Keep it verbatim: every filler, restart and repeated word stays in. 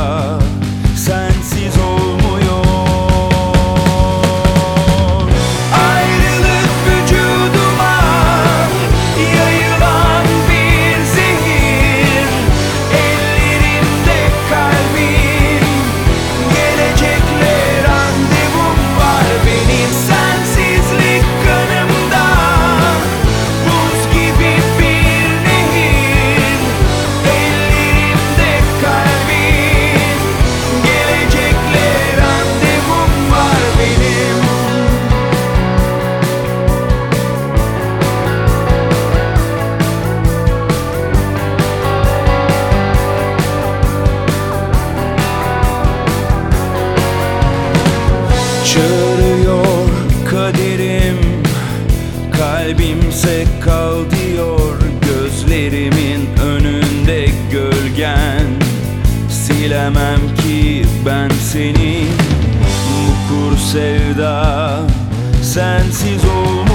sensiz olmuyor. Ayrılık vücuduma yayılan bir zehir, ellerimde kalbim, gelecekle randevum var benim. Sensizlik kanımda, buz gibi bir nehir, ellerimde kalbim, gelecekle randevum var benim. Çağırıyor kaderim, kalbimse kal diyor. Gözlerimin önünde gölgen, silemem ki ben seni. Bu kur sevda sensiz olmuyor.